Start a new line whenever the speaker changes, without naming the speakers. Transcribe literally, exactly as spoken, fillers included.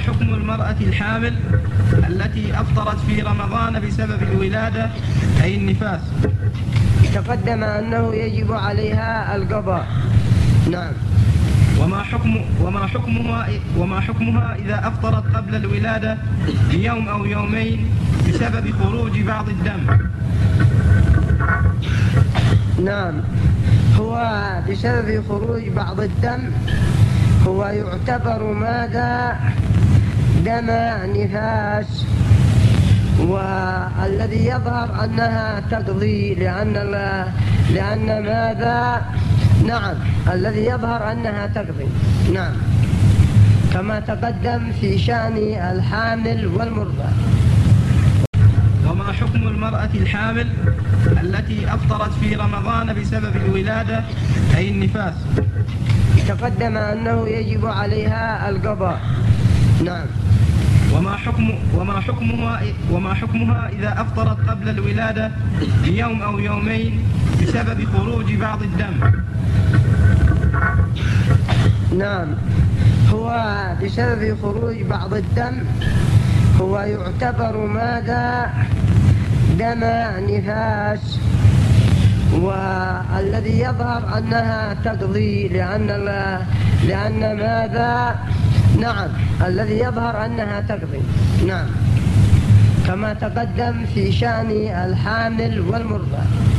حكم المرأة الحامل التي أفطرت في رمضان بسبب الولادة أي النفاس؟
تقدم أنه يجب عليها القضاء. نعم.
وما حكم وما حكمها وما حكمها إذا أفطرت قبل الولادة بيوم أو يومين بسبب خروج بعض الدم؟
نعم، هو بسبب خروج بعض الدم هو يعتبر ماذا؟ دم نفاس، والذي يظهر أنها تقضي لأن لأن ماذا؟ نعم، الذي يظهر أنها تقضي. نعم، كما تقدم في شأن الحامل والمرضع.
وما حكم المرأة الحامل التي أفطرت في رمضان بسبب الولادة أي النفاس؟
تقدم أنه يجب عليها القضاء. نعم.
وما حكم وما حكمها وما حكمها إذا أفطرت قبل الولادة بيوم أو يومين بسبب خروج بعض الدم؟
نعم، هو بسبب خروج بعض الدم هو يعتبر ماذا؟ دم نفاس، والذي يظهر أنها تقضي لأن لأن ماذا؟ نعم، الذي يظهر أنها تقضي. نعم، كما تقدم في شأن الحامل والمرضع.